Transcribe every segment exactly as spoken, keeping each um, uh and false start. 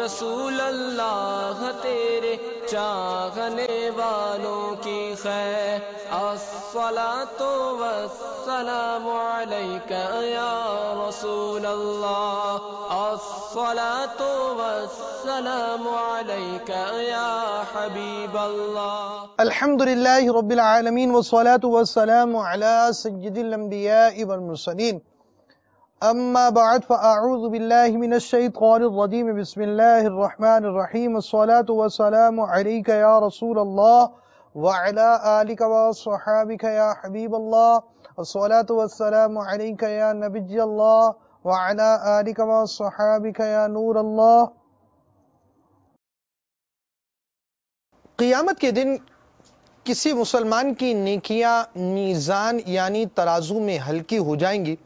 رسول اللہ تیرے چاہنے والوں کی خیر الصلاۃ والسلام علیک یا رسول اللہ الصلاۃ والسلام علیک یا حبیب اللہ الحمد للہ رب العالمین والصلاة والسلام علی سید الانبیاء والمرسلین اما بعد فاعوذ باللہ من الشیطان الرجیم بسم اللہ الرحمن الرحیم الصلاة والسلام علیک یا رسول اللہ وعلی آلک وصحابک یا حبیب اللہ الصلاة والسلام علیک یا نبی اللہ وعلی آلک وصحابک یا نور اللہ۔ قیامت کے دن کسی مسلمان کی نیکیاں میزان یعنی ترازو میں ہلکی ہو جائیں گی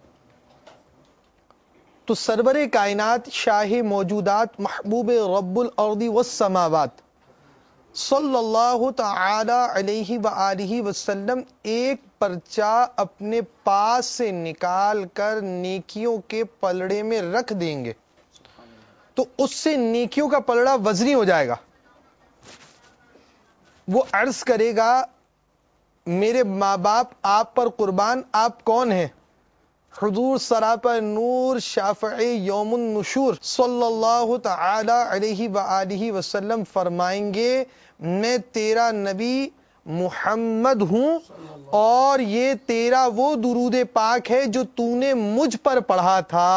تو سرور کائنات شاہ موجودات محبوب رب الارض والسماوات صلی اللہ تعالی علیہ وآلہ وسلم ایک پرچہ اپنے پاس سے نکال کر نیکیوں کے پلڑے میں رکھ دیں گے تو اس سے نیکیوں کا پلڑا وزنی ہو جائے گا۔ وہ عرض کرے گا میرے ماں باپ آپ پر قربان، آپ کون ہیں؟ حضور سراپا نور شافع یوم النشور صلی اللہ تعالی علیہ وآلہ وسلم فرمائیں گے میں تیرا نبی محمد ہوں اور یہ تیرا وہ درود پاک ہے جو تو نے مجھ پر پڑھا تھا۔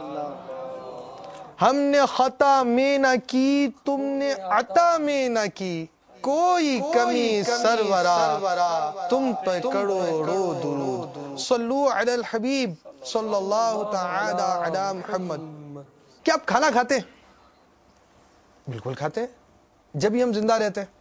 ہم نے خطا میں نہ کی، تم نے عطا میں نہ کی، کوئی کمی سرورا تم پہ کروڑوں درود۔ صلو علی الحبیب صلی اللہ تعالی علی محمد۔ کیا آپ کھانا کھاتے ہیں؟ بالکل کھاتے ہیں، جب ہی ہم زندہ رہتے ہیں۔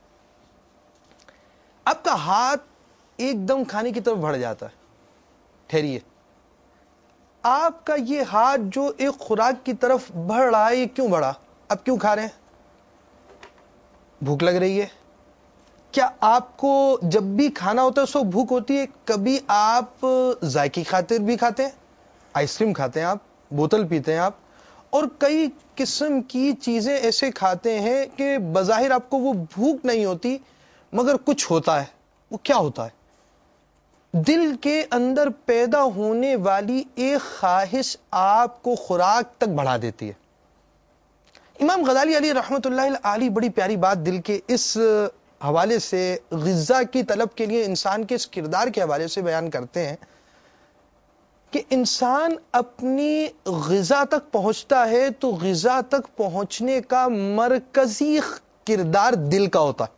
آپ کا ہاتھ ایک دم کھانے کی طرف بڑھ جاتا ہے، ٹھہریے، آپ کا یہ ہاتھ جو ایک خوراک کی طرف بڑھ رہا ہے یہ کیوں بڑھا؟ آپ کیوں کھا رہے ہیں؟ بھوک لگ رہی ہے۔ کیا آپ کو جب بھی کھانا ہوتا ہے اس وقت بھوک ہوتی ہے؟ کبھی آپ ذائقے خاطر بھی کھاتے ہیں، آئس کریم کھاتے ہیں، آپ بوتل پیتے ہیں، آپ اور کئی قسم کی چیزیں ایسے کھاتے ہیں کہ بظاہر آپ کو وہ بھوک نہیں ہوتی مگر کچھ ہوتا ہے۔ وہ کیا ہوتا ہے؟ دل کے اندر پیدا ہونے والی ایک خواہش آپ کو خوراک تک بڑھا دیتی ہے۔ امام غزالی علیہ رحمۃ اللہ علیہ بڑی پیاری بات دل کے اس حوالے سے، غذا کی طلب کے لیے انسان کے اس کردار کے حوالے سے بیان کرتے ہیں کہ انسان اپنی غذا تک پہنچتا ہے تو غذا تک پہنچنے کا مرکزی کردار دل کا ہوتا ہے،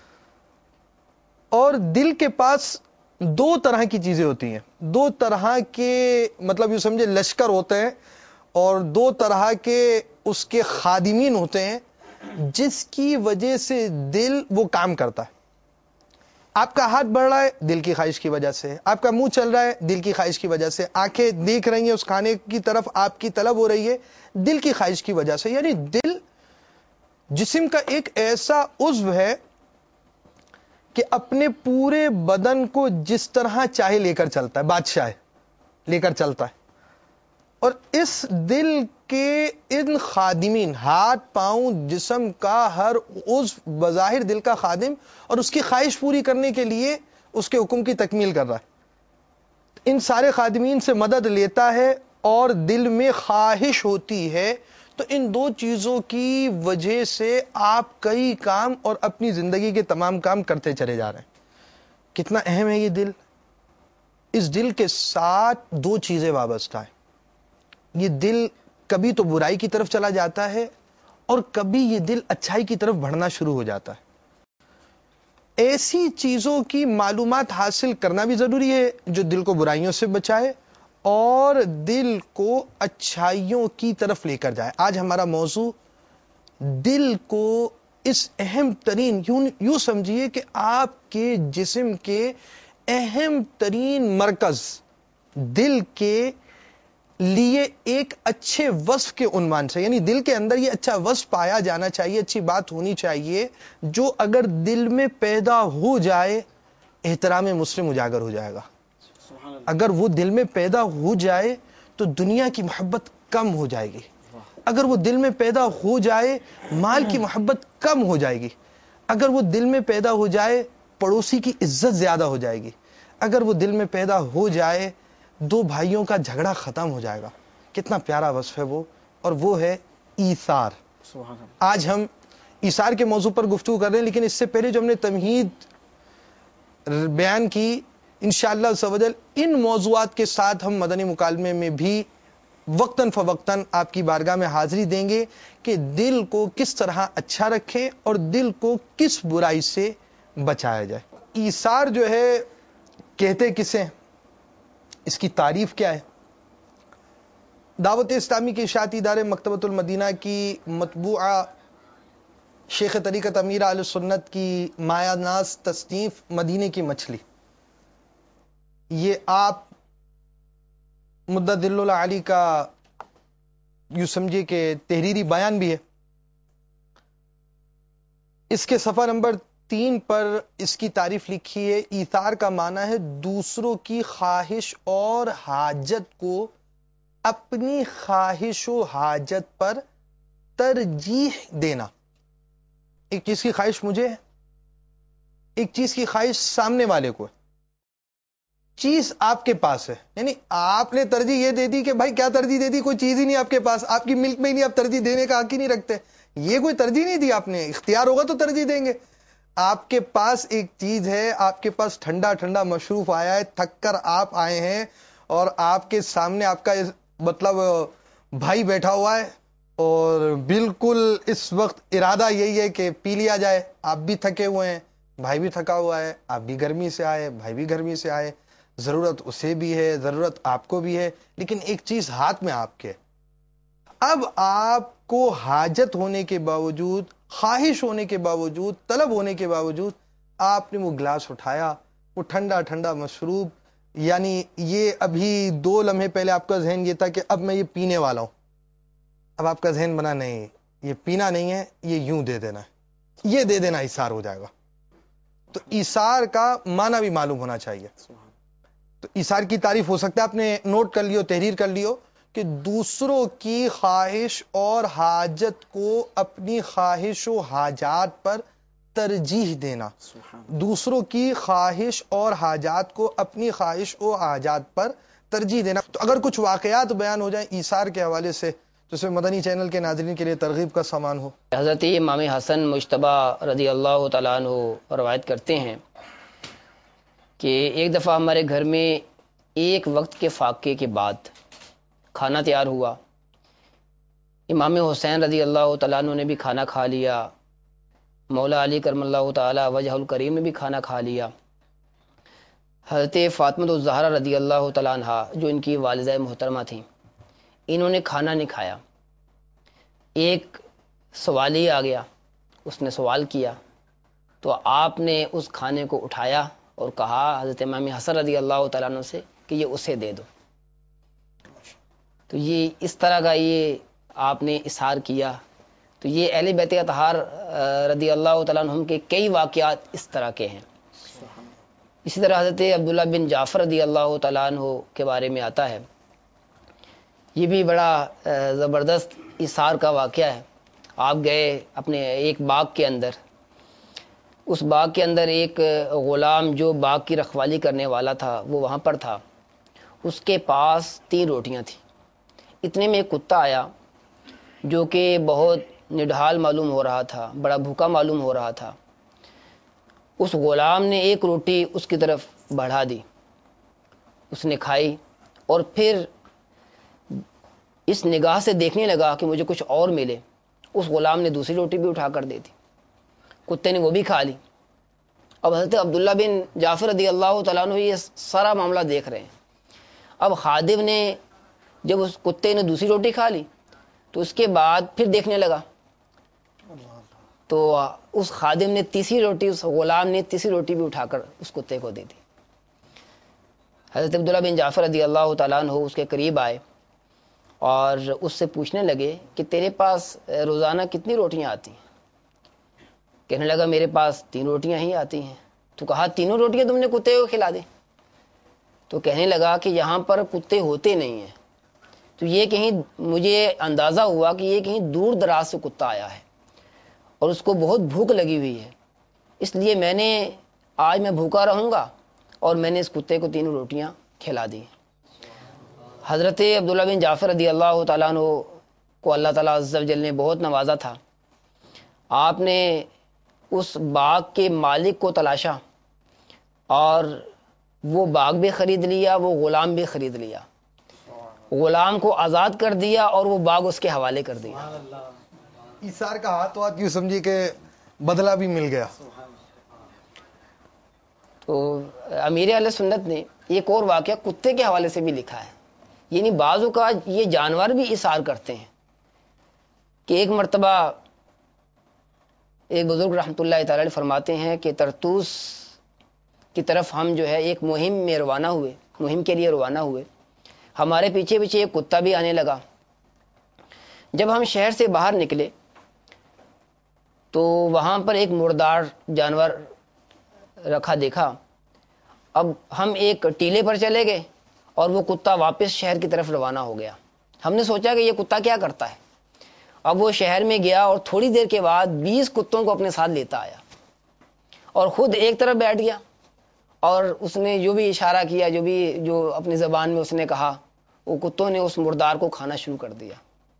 اور دل کے پاس دو طرح کی چیزیں ہوتی ہیں، دو طرح کے مطلب یہ سمجھے لشکر ہوتے ہیں اور دو طرح کے اس کے خادمین ہوتے ہیں جس کی وجہ سے دل وہ کام کرتا ہے۔ آپ کا ہاتھ بڑھ رہا ہے دل کی خواہش کی وجہ سے، آپ کا منہ چل رہا ہے دل کی خواہش کی وجہ سے، آنکھیں دیکھ رہی ہیں اس کھانے کی طرف، آپ کی طلب ہو رہی ہے دل کی خواہش کی وجہ سے۔ یعنی دل جسم کا ایک ایسا عضو ہے کہ اپنے پورے بدن کو جس طرح چاہے لے کر چلتا ہے، بادشاہ ہے، لے کر چلتا ہے۔ اور اس دل کے ان خادمین، ہاتھ پاؤں جسم کا ہر عضو بظاہر دل کا خادم اور اس کی خواہش پوری کرنے کے لیے اس کے حکم کی تکمیل کر رہا ہے، ان سارے خادمین سے مدد لیتا ہے اور دل میں خواہش ہوتی ہے، تو ان دو چیزوں کی وجہ سے آپ کئی کام اور اپنی زندگی کے تمام کام کرتے چلے جا رہے ہیں۔ کتنا اہم ہے یہ دل؟ اس دل کے ساتھ دو چیزیں وابستہ ہیں۔ یہ دل کبھی تو برائی کی طرف چلا جاتا ہے اور کبھی یہ دل اچھائی کی طرف بڑھنا شروع ہو جاتا ہے۔ ایسی چیزوں کی معلومات حاصل کرنا بھی ضروری ہے جو دل کو برائیوں سے بچائے اور دل کو اچھائیوں کی طرف لے کر جائے۔ آج ہمارا موضوع دل کو اس اہم ترین، یوں, یوں سمجھیے کہ آپ کے جسم کے اہم ترین مرکز دل کے لیے ایک اچھے وصف کے عنوان سے، یعنی دل کے اندر یہ اچھا وصف پایا جانا چاہیے، اچھی بات ہونی چاہیے جو اگر دل میں پیدا ہو جائے احترام مسلم اجاگر ہو جائے گا۔ اگر وہ دل میں پیدا ہو جائے تو دنیا کی محبت کم ہو جائے گی۔ اگر وہ دل میں پیدا ہو جائے مال کی محبت کم ہو جائے گی. اگر وہ دل میں پیدا ہو جائے پڑوسی کی عزت زیادہ ہو جائے گی. اگر وہ دل میں پیدا ہو جائے دو بھائیوں کا جھگڑا ختم ہو جائے گا. کتنا پیارا وصف ہے وہ, اور وہ ہے ایثار. آج ہم ایثار کے موضوع پر گفتگو کر رہے ہیں, لیکن اس سے پہلے جو ہم نے تمہید بیان کی, انشاءاللہ سوجل ان موضوعات کے ساتھ ہم مدنی مکالمے میں بھی وقتاً فوقتاً آپ کی بارگاہ میں حاضری دیں گے کہ دل کو کس طرح اچھا رکھیں اور دل کو کس برائی سے بچایا جائے. ایثار جو ہے کہتے کسے, اس کی تعریف کیا ہے؟ دعوت اسلامی کے اشاعتی ادارے مکتبۃ المدینہ کی مطبوعہ شیخ طریقت امیر اہل سنت کی مایہ ناز تصنیف مدینے کی مچھلی, یہ آپ مدت اللہ علی کا یوں سمجھے کہ تحریری بیان بھی ہے. اس کے صفحہ نمبر تین پر اس کی تعریف لکھی ہے. ایثار کا معنی ہے دوسروں کی خواہش اور حاجت کو اپنی خواہش و حاجت پر ترجیح دینا. ایک چیز کی خواہش مجھے ہے, ایک چیز کی خواہش سامنے والے کو ہے, چیز آپ کے پاس ہے, یعنی آپ نے ترجیح یہ دے دی کہ بھائی کیا ترجیح دے دی, کوئی چیز ہی نہیں آپ کے پاس, آپ کی ملک میں ہی نہیں, آپ ترجیح دینے کا حق ہی نہیں رکھتے. یہ کوئی ترجیح نہیں دی آپ نے, اختیار ہوگا تو ترجیح دیں گے. آپ کے پاس ایک چیز ہے, آپ کے پاس ٹھنڈا ٹھنڈا مشروف آیا ہے, تھک کر آپ آئے ہیں اور آپ کے سامنے آپ کا مطلب بھائی بیٹھا ہوا ہے اور بالکل اس وقت ارادہ یہی ہے کہ پی لیا جائے. آپ بھی تھکے ہوئے ہیں, بھائی بھی تھکا ہوا ہے, آپ بھی گرمی سے آئے, بھائی بھی گرمی سے آئے, ضرورت اسے بھی ہے, ضرورت آپ کو بھی ہے, لیکن ایک چیز ہاتھ میں آپ کے. اب آپ کو حاجت ہونے کے باوجود, خواہش ہونے کے باوجود, طلب ہونے کے باوجود آپ نے وہ گلاس اٹھایا, وہ ٹھنڈا ٹھنڈا مشروب, یعنی یہ ابھی دو لمحے پہلے آپ کا ذہن یہ تھا کہ اب میں یہ پینے والا ہوں, اب آپ کا ذہن بنا نہیں یہ پینا نہیں ہے, یہ یوں دے دینا ہے, یہ دے دینا ایثار ہو جائے گا. تو ایثار کا معنی بھی معلوم ہونا چاہیے. تو ایثار کی تعریف ہو سکتا ہے آپ نے نوٹ کر لیو, تحریر کر لیو, کہ دوسروں کی خواہش اور حاجت کو اپنی خواہش و حاجات پر ترجیح دینا. دوسروں کی خواہش اور حاجات کو اپنی خواہش و حاجات پر ترجیح دینا. تو اگر کچھ واقعات بیان ہو جائیں ایثار کے حوالے سے تو اس میں مدنی چینل کے ناظرین کے لیے ترغیب کا سامان ہو. حضرت امام حسن مجتبی رضی اللہ تعالیٰ عنہ روایت کرتے ہیں کہ ایک دفعہ ہمارے گھر میں ایک وقت کے فاقے کے بعد کھانا تیار ہوا. امام حسین رضی اللہ تعالیٰ عنہ نے بھی کھانا کھا لیا, مولا علی کرم اللہ تعالی وجہ الکریم نے بھی کھانا کھا لیا. حضرت فاطمہ الزہرا رضی اللہ تعالیٰ عنہ جو ان کی والدہ محترمہ تھیں, انہوں نے کھانا نہیں کھایا. ایک سوالی آ گیا, اس نے سوال کیا تو آپ نے اس کھانے کو اٹھایا اور کہا حضرت امام حسن رضی اللہ تعالیٰ عنہ سے کہ یہ اسے دے دو. تو یہ اس طرح کا یہ آپ نے اظہار کیا. تو یہ اہل بیت اطہار رضی اللہ تعالیٰ عنہم کے کئی واقعات اس طرح کے ہیں. اسی طرح حضرت عبداللہ بن جعفر رضی اللہ تعالیٰ عنہ کے بارے میں آتا ہے, یہ بھی بڑا زبردست اظہار کا واقعہ ہے. آپ گئے اپنے ایک باغ کے اندر, اس باغ کے اندر ایک غلام جو باغ کی رکھوالی کرنے والا تھا وہ وہاں پر تھا. اس کے پاس تین روٹیاں تھیں. اتنے میں ایک کتا آیا جو کہ بہت نڈھال معلوم ہو رہا تھا, بڑا بھوکا معلوم ہو رہا تھا. اس غلام نے ایک روٹی اس کی طرف بڑھا دی, اس نے کھائی اور پھر اس نگاہ سے دیکھنے لگا کہ مجھے کچھ اور ملے. اس غلام نے دوسری روٹی بھی اٹھا کر دے دی, کتے نے وہ بھی کھا لی. اب حضرت عبداللہ بن جعفر رضی اللہ تعالیٰ عنہ یہ سارا معاملہ دیکھ رہے ہیں. اب خادم نے جب اس کتے نے دوسری روٹی کھا لی تو اس کے بعد پھر دیکھنے لگا, تو اس خادم نے تیسری روٹی, اس غلام نے تیسری روٹی بھی اٹھا کر اس کتے کو دے دی. حضرت عبداللہ بن جعفر رضی اللہ تعالیٰ عنہ اس کے قریب آئے اور اس سے پوچھنے لگے کہ تیرے پاس روزانہ کتنی روٹیاں آتی ہیں؟ کہنے لگا میرے پاس تین روٹیاں ہی آتی ہیں. تو کہا تینوں روٹیاں تم نے کتے کو کھلا دی؟ تو کہنے لگا کہ یہاں پر کتے ہوتے نہیں ہیں, تو یہ کہیں مجھے اندازہ ہوا کہ یہ کہیں دور دراز سے کتا آیا ہے اور اس کو بہت بھوک لگی ہوئی ہے، اس لیے میں نے آج میں بھوکا رہوں گا، اور میں نے اس کتے کو تینوں روٹیاں کھلا دی۔ حضرت عبداللہ بن جعفر رضی اللہ تعالیٰ عنہ کو اللہ تعالیٰ عز و جل نے بہت نوازا تھا۔ آپ نے اس باغ کے مالک کو تلاشا اور وہ باغ بھی خرید لیا، وہ غلام بھی خرید لیا، غلام کو آزاد کر دیا اور وہ باغ اس کے حوالے کر دیا۔ ایثار کا ہاتھ ہاتھ یوں سمجھیے کہ بدلہ بھی مل گیا۔ تو امیر اہل سنت نے ایک اور واقعہ کتے کے حوالے سے بھی لکھا ہے، یعنی بعض اوقات یہ جانور بھی ایثار کرتے ہیں کہ ایک مرتبہ ایک بزرگ رحمۃ اللہ تعالی علیہ فرماتے ہیں کہ ترتوس کی طرف ہم جو ہے ایک مہم میں روانہ ہوئے، مہم کے لیے روانہ ہوئے، ہمارے پیچھے پیچھے ایک کتا بھی آنے لگا۔ جب ہم شہر سے باہر نکلے تو وہاں پر ایک مردار جانور رکھا دیکھا۔ اب ہم ایک ٹیلے پر چلے گئے اور وہ کتا واپس شہر کی طرف روانہ ہو گیا۔ ہم نے سوچا کہ یہ کتا کیا کرتا ہے، اب وہ شہر میں گیا اور تھوڑی دیر کے بعد بیس کتوں کو اپنے ساتھ لیتا آیا اور خود ایک طرف بیٹھ گیا، اور اس نے جو بھی اشارہ کیا، جو بھی جو اپنی زبان میں اس نے کہا، وہ کتوں نے اس مردار کو کھانا شروع کر دیا۔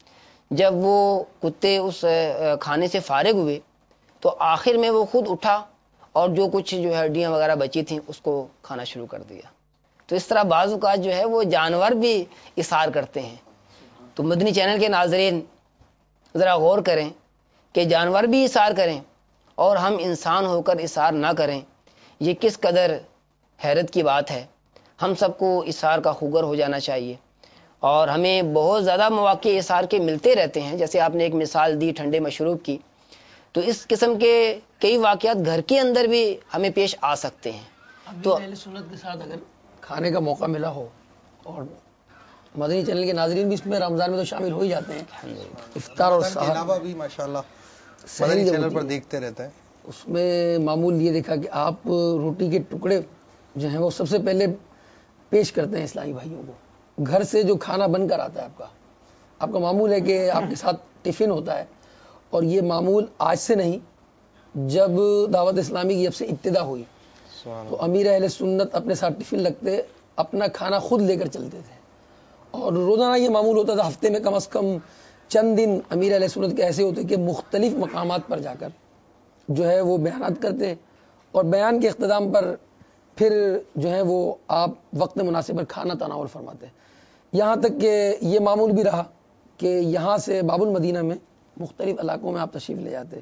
جب وہ کتے اس کھانے سے فارغ ہوئے تو آخر میں وہ خود اٹھا اور جو کچھ جو ہے ہڈیاں وغیرہ بچی تھیں اس کو کھانا شروع کر دیا۔ تو اس طرح بعض اوقات جو ہے وہ جانور بھی اثار کرتے ہیں۔ تو مدنی چینل کے ناظرین ذرا غور کریں کہ جانور بھی اثار کریں اور ہم انسان ہو کر اثار نہ کریں، یہ کس قدر حیرت کی بات ہے۔ ہم سب کو اثار کا خوگر ہو جانا چاہیے، اور ہمیں بہت زیادہ مواقع اثار کے ملتے رہتے ہیں۔ جیسے آپ نے ایک مثال دی ٹھنڈے مشروب کی، تو اس قسم کے کئی واقعات گھر کے اندر بھی ہمیں پیش آ سکتے ہیں۔ تو اہل سنت کے ساتھ اگر کھانے کا موقع ملا ہو، اور مدنی چینل کے ناظرین بھی اس میں رمضان میں تو شامل ہو ہی جاتے ہیں، افطار اور کے سحر علاوہ بھی ماشاءاللہ مدنی چینل پر دیکھتے رہتے ہیں، اس میں معمول یہ دیکھا کہ آپ روٹی کے ٹکڑے جو ہیں وہ سب سے پہلے پیش کرتے ہیں اسلامی بھائیوں کو۔ گھر سے جو کھانا بن کر آتا ہے آپ کا آپ کا معمول ہے کہ آپ کے ساتھ ٹفن ہوتا ہے، اور یہ معمول آج سے نہیں، جب دعوت اسلامی کی جب سے ابتدا ہوئی تو امیر اہل سنت اپنے ساتھ ٹفن رکھتے، اپنا کھانا خود لے کر چلتے تھے، اور روزانہ یہ معمول ہوتا تھا۔ ہفتے میں کم از کم چند دن امیر اہل سنت کے ایسے ہوتے کہ مختلف مقامات پر جا کر جو ہے وہ بیانات کرتے، اور بیان کے اختتام پر پھر جو ہے وہ آپ وقت مناسب پر کھانا تناول فرماتے، یہاں تک کہ یہ معمول بھی رہا کہ یہاں سے باب المدینہ میں مختلف علاقوں میں آپ تشریف لے جاتے۔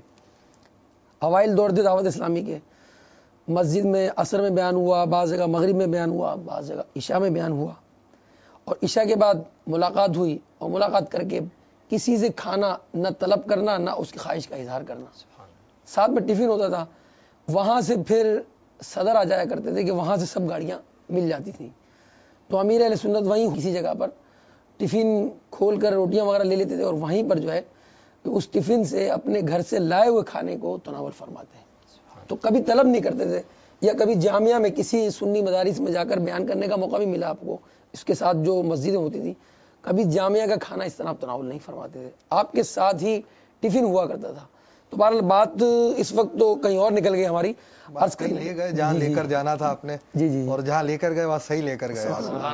اوائل دور تھے دعوت اسلامی کے، مسجد میں عصر میں بیان ہوا، بعض جگہ مغرب میں بیان ہوا، بعض جگہ عشاء میں بیان ہوا، اور عشاء کے بعد ملاقات ہوئی، اور ملاقات کر کے کسی سے کھانا نہ طلب کرنا، نہ اس کی خواہش کا اظہار کرنا۔ ساتھ میں ٹفن ہوتا تھا، وہاں سے پھر صدر آ جایا کرتے تھے کہ وہاں سے سب گاڑیاں مل جاتی تھیں، تو امیر اہل سنت وہیں کسی جگہ پر ٹفن کھول کر روٹیاں وغیرہ لے لیتے تھے، اور وہیں پر جو ہے اس ٹفن سے اپنے گھر سے لائے ہوئے کھانے کو تناول فرماتے ہیں۔ تو کبھی طلب نہیں کرتے تھے، یا کبھی جامعہ میں کسی سنی مدارس میں جا کر بیان کرنے کا موقع بھی ملا آپ کو، اس کے ساتھ جو مسجدیں ہوتی تھی، کبھی جامعہ کا کھانا اس طرح آپ تناول نہیں فرماتے تھے، آپ کے ساتھ ہی ٹفن ہوا کرتا تھا۔ تو بہرحال بات اس وقت تو کہیں اور نکل گئی ہماری، عرض کر لے گئے جہاں لے کر جانا تھا آپ نے، جی جی، اور جہاں لے کر گئے وہاں صحیح لے کر گئے،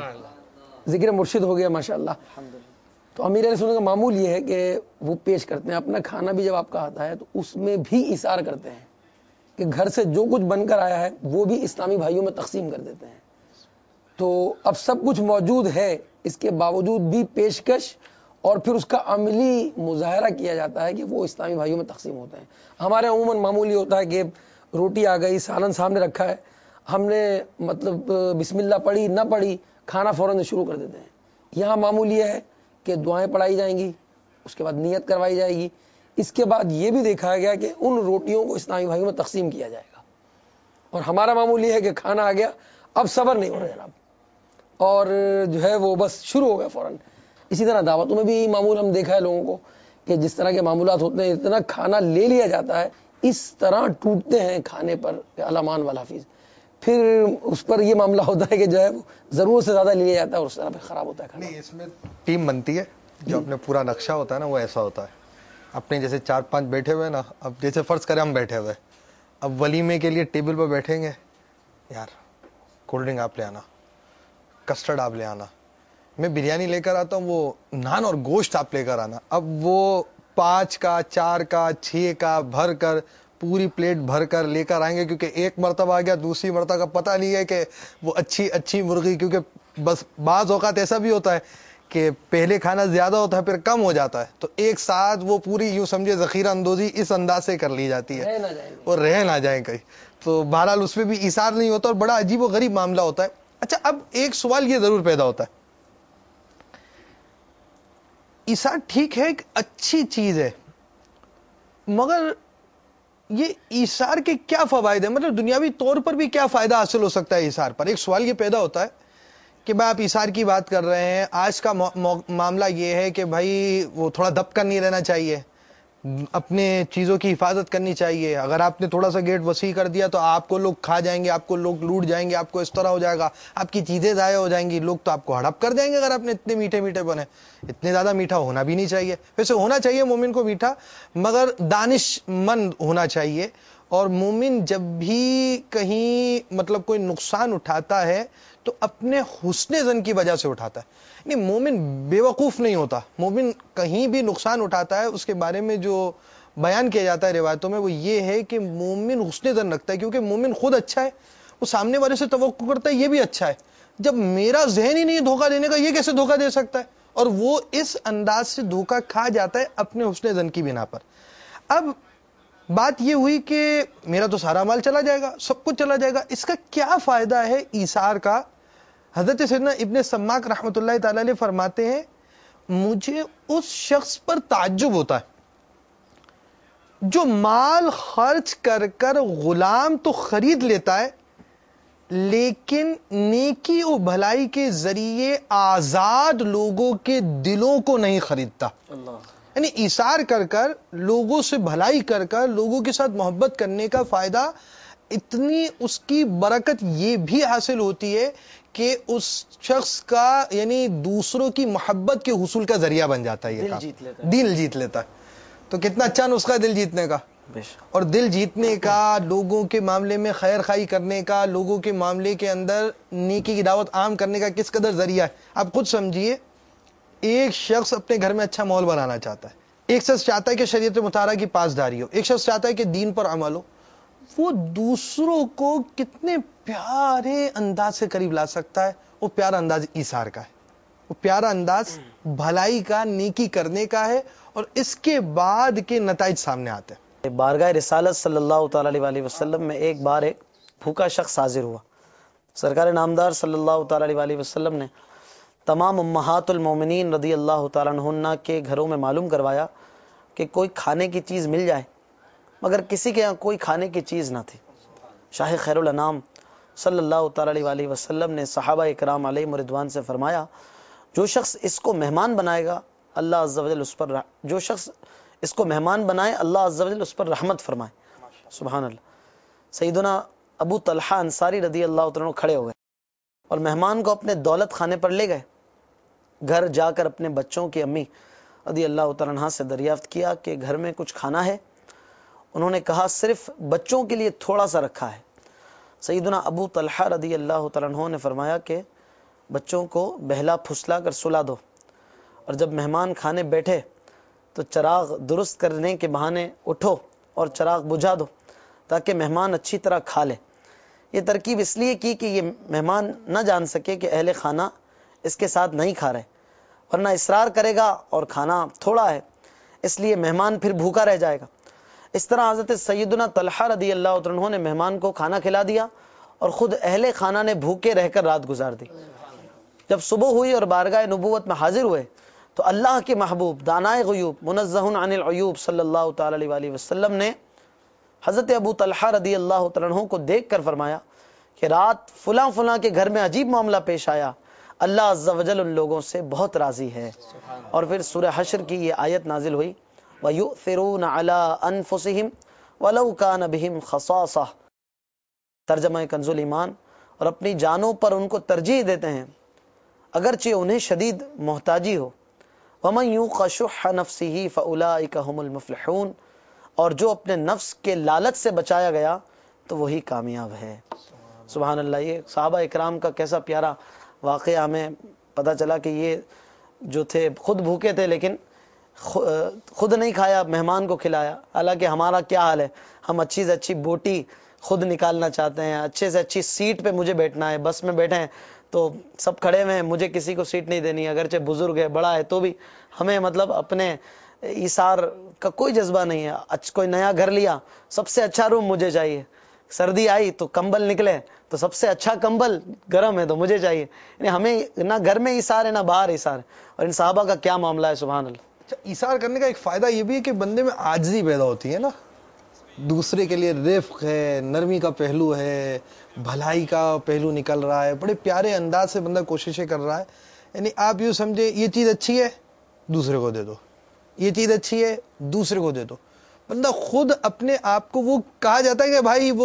ذکر مرشد ہو گیا ماشاءاللہ۔ تو امیر علیہ سنت کا معمول یہ ہے کہ وہ پیش کرتے ہیں اپنا کھانا بھی، جب آپ کا آتا ہے تو اس میں بھی اثار کرتے ہیں کہ گھر سے جو کچھ بن کر آیا ہے وہ بھی اسلامی بھائیوں میں تقسیم کر دیتے ہیں۔ تو اب سب کچھ موجود ہے، اس کے باوجود بھی پیشکش اور پھر اس کا عملی مظاہرہ کیا جاتا ہے کہ وہ اسلامی بھائیوں میں تقسیم ہوتے ہیں۔ ہمارے عموماً معمول یہ ہوتا ہے کہ روٹی آ گئی، سالن سامنے رکھا ہے، ہم نے مطلب بسم اللہ پڑھی نہ پڑھی، کھانا فوراً شروع کر دیتے ہیں۔ یہاں معمول یہ ہے کہ دعائیں پڑھائی جائیں گی، اس کے بعد نیت کروائی جائے گی، اس کے بعد یہ بھی دیکھا گیا کہ ان روٹیوں کو اسلامی بھائیوں میں تقسیم کیا جائے گا۔ اور ہمارا معمول یہ ہے کہ کھانا آ گیا، اب صبر نہیں ہو رہا جناب، اور جو ہے وہ بس شروع ہو گیا فوراً۔ اسی طرح دعوتوں میں بھی معمول ہم دیکھا ہے لوگوں کو کہ جس طرح کے معمولات ہوتے ہیں، اتنا کھانا لے لیا جاتا ہے، اس طرح ٹوٹتے ہیں کھانے پر کہ الامان والحافظ، پھر اس پر یہ معاملہ ہوتا ہے کہ جو ہے وہ ضرورت سے زیادہ لے لیا جاتا ہے اور اس طرح پھر خراب ہوتا ہے کھانا. نہیں، اس میں ٹیم بنتی ہے. جو اپنے پورا نقشہ ہوتا ہے نا وہ ایسا ہوتا ہے. اپنے جیسے چار پانچ بیٹھے ہوئے نا، اب جیسے فرض کریں ہم بیٹھے ہوئے، اب ولیمے کے لیے ٹیبل پہ بیٹھیں گے، یار کولڈ ڈرنک آپ لے آنا، کسٹرڈ آپ لے آنا، میں بریانی لے کر آتا ہوں، وہ نان اور گوشت آپ لے کر آنا. اب وہ پانچ کا، چار کا، چھ کا بھر کر پوری پلیٹ بھر کر لے کر آئیں گے، کیونکہ ایک مرتبہ آ گیا، دوسری مرتبہ کا پتہ نہیں ہے کہ وہ اچھی اچھی مرغی، کیونکہ بس بعض اوقات ایسا بھی ہوتا ہے کہ پہلے کھانا زیادہ ہوتا ہے پھر کم ہو جاتا ہے، تو ایک ساتھ وہ پوری یوں سمجھے ذخیرہ اندوزی اس انداز سے کر لی جاتی ہے اور رہ نہ جائیں کہیں. تو بہرحال اس میں بھی ایثار نہیں ہوتا اور بڑا عجیب و غریب معاملہ ہوتا ہے. اچھا، اب ایک سوال یہ ضرور پیدا ہوتا ہے، ایثار ٹھیک ہے، ایک اچھی چیز ہے، مگر یہ ایثار کے کیا فوائد ہیں؟ مطلب دنیاوی طور پر بھی کیا فائدہ حاصل ہو سکتا ہے ایثار پر؟ ایک سوال یہ پیدا ہوتا ہے کہ بھائی آپ ایثار کی بات کر رہے ہیں، آج کا معاملہ یہ ہے کہ بھائی وہ تھوڑا دب کر نہیں رہنا چاہیے، اپنے چیزوں کی حفاظت کرنی چاہیے. اگر آپ نے تھوڑا سا گیٹ وسیع کر دیا تو آپ کو لوگ کھا جائیں گے، آپ کو لوگ لوٹ جائیں گے، آپ کو اس طرح ہو جائے گا، آپ کی چیزیں ضائع ہو جائیں گی، لوگ تو آپ کو ہڑپ کر دیں گے اگر آپ نے اتنے میٹھے میٹھے بنے. اتنے زیادہ میٹھا ہونا بھی نہیں چاہیے، ویسے ہونا چاہیے مومن کو میٹھا، مگر دانش مند ہونا چاہیے. اور مومن جب بھی کہیں مطلب کوئی نقصان اٹھاتا ہے تو اپنے حسن ظن کی وجہ سے اٹھاتا ہے. نہیں، مومن بے وقوف نہیں ہوتا. مومن کہیں بھی نقصان اٹھاتا ہے اس کے بارے میں جو بیان کیا جاتا ہے روایتوں میں وہ یہ ہے کہ مومن حسن ظن رکھتا ہے، کیونکہ مومن خود اچھا ہے، وہ سامنے والے سے توقع کرتا ہے یہ بھی اچھا ہے. جب میرا ذہن ہی نہیں دھوکہ دینے کا، یہ کیسے دھوکہ دے سکتا ہے؟ اور وہ اس انداز سے دھوکہ کھا جاتا ہے اپنے حسن ظن کی بنا پر. اب بات یہ ہوئی کہ میرا تو سارا مال چلا جائے گا، سب کچھ چلا جائے گا، اس کا کیا فائدہ ہے ایثار کا؟ حضرت سیدنا ابن سماک رحمۃ اللہ تعالی علیہ فرماتے ہیں، مجھے اس شخص پر تعجب ہوتا ہے جو مال خرچ کر کر غلام تو خرید لیتا ہے لیکن نیکی و بھلائی کے ذریعے آزاد لوگوں کے دلوں کو نہیں خریدتا. یعنی ایثار کر کر، لوگوں سے بھلائی کر کر، لوگوں کے ساتھ محبت کرنے کا فائدہ، اتنی اس کی برکت یہ بھی حاصل ہوتی ہے کہ اس شخص کا یعنی دوسروں کی محبت کے حصول کا ذریعہ بن جاتا ہے. یہ کام دل جیت لیتا ہے. تو کتنا اچھا نسخہ ہے دل جیتنے کا. اور دل جیتنے کا، لوگوں کے معاملے میں خیر خواہی کرنے کا، لوگوں کے معاملے کے اندر نیکی کی دعوت عام کرنے کا کس قدر ذریعہ ہے. آپ خود سمجھیے، ایک شخص اپنے گھر میں اچھا ماحول بنانا چاہتا ہے، ایک شخص چاہتا ہے کہ شریعت مطالعہ کی پاسداری ہو، ایک شخص چاہتا ہے کہ دین پر عمل ہو. وہ دوسروں کو کتنے پیارے انداز سے قریب لا سکتا ہے. وہ پیارا انداز ایثار کا ہے، وہ پیارا انداز بھلائی کا، نیکی کرنے کا ہے، اور اس کے بعد کے نتائج سامنے آتے ہیں. بارگاہ رسالت صلی اللہ تعالی علیہ وسلم میں ایک بار ایک بھوکا شخص حاضر ہوا. سرکار نامدار صلی اللہ تعالی علیہ وسلم نے تمام امہات المومنین رضی اللہ تعالیٰ عنہ کے گھروں میں معلوم کروایا کہ کوئی کھانے کی چیز مل جائے، مگر کسی کے یہاں کوئی کھانے کی چیز نہ تھی. شاہ خیر الانام صلی اللہ تعالی علیہ وسلم نے صحابہ اکرام علیہ رضوان سے فرمایا، جو شخص اس کو مہمان بنائے گا اللہ عز و جل اس پر رح... جو شخص اس کو مہمان بنائے اللہ عز و جل اس پر رحمت فرمائے. سبحان اللہ. سیدنا ابو طلحہ انصاری رضی اللہ تعالیٰ عنہ کھڑے ہو گئے اور مہمان کو اپنے دولت خانے پر لے گئے. گھر جا کر اپنے بچوں کی امی رضی اللہ تعالیٰ عنہ سے دریافت کیا کہ گھر میں کچھ کھانا ہے؟ انہوں نے کہا صرف بچوں کے لیے تھوڑا سا رکھا ہے. سیدنا ابو طلحہ رضی اللہ تعالیٰ عنہ نے فرمایا کہ بچوں کو بہلا پھسلا کر سلا دو، اور جب مہمان کھانے بیٹھے تو چراغ درست کرنے کے بہانے اٹھو اور چراغ بجھا دو تاکہ مہمان اچھی طرح کھا لے. یہ ترکیب اس لیے کی کہ یہ مہمان نہ جان سکے کہ اہل خانہ اس کے ساتھ نہیں کھا رہے، ورنہ اصرار کرے گا اور کھانا تھوڑا ہے، اس لیے مہمان پھر بھوکا رہ جائے گا. اس طرح حضرت سیدنا طلحہ رضی اللہ عنہ نے مہمان کو کھانا کھلا دیا اور خود اہل خانہ نے بھوکے رہ کر رات گزار دی. جب صبح ہوئی اور بارگاہ نبوت میں حاضر ہوئے تو اللہ کے محبوب دانائے غیوب منزہ عن العیوب صلی اللہ تعالی علیہ وسلم نے حضرت ابو طلحہ رضی اللہ عنہ کو دیکھ کر فرمایا کہ رات فلاں فلاں کے گھر میں عجیب معاملہ پیش آیا، اللہ عز و جل ان لوگوں سے بہت راضی ہے. اور پھر سورہ حشر کی یہ آیت نازل ہوئی، وَيُؤْثِرُونَ عَلَىٰ أَنفُسِهِمْ وَلَوْ كَانَ بِهِمْ خَصَاصَةٌ ترجمہ کنز الایمان، اور اپنی جانوں پر ان کو ترجیح دیتے ہیں اگرچہ انہیں شدید محتاجی ہو. وَمَن يُوقَ شُحَّ نَفْسِهِ فَأُولَٰئِكَ هُمُ الْمُفْلِحُونَ، اور جو اپنے نفس کے لالچ سے بچایا گیا تو وہی کامیاب ہے. سبحان اللہ. یہ صحابہ اکرام کا کیسا پیارا واقعہ ہمیں پتہ چلا کہ یہ جو تھے خود بھوکے تھے لیکن خود نہیں کھایا، مہمان کو کھلایا. حالانکہ ہمارا کیا حال ہے، ہم اچھی سے اچھی بوٹی خود نکالنا چاہتے ہیں، اچھے سے اچھی سیٹ پہ مجھے بیٹھنا ہے، بس میں بیٹھے ہیں تو سب کھڑے ہوئے ہیں، مجھے کسی کو سیٹ نہیں دینی، اگرچہ بزرگ ہے بڑا ہے تو بھی ہمیں مطلب اپنے ایثار کا کوئی جذبہ نہیں ہے. اچھا کوئی نیا گھر لیا، سب سے اچھا روم مجھے چاہیے، سردی آئی تو کمبل نکلے تو سب سے اچھا کمبل گرم ہے تو مجھے چاہیے. یعنی ہمیں نہ گھر میں ایثار ہے نہ باہر ایثار ہے. اور ان صحابہ کا کیا معاملہ ہے، سبحان اللہ. اچھا، ایثار کرنے کا ایک فائدہ یہ بھی ہے کہ بندے میں عاجزی پیدا ہوتی ہے نا، دوسرے کے لیے رفق ہے، نرمی کا پہلو ہے، بھلائی کا پہلو نکل رہا ہے، بڑے پیارے انداز سے بندہ کوششیں کر رہا ہے. یعنی آپ یوں سمجھے یہ چیز اچھی ہے دوسرے کو دے دو، یہ چیز اچھی ہے دوسرے کو دے دو. بندہ خود اپنے آپ کو، وہ کہا جاتا ہے کہ بھائی وہ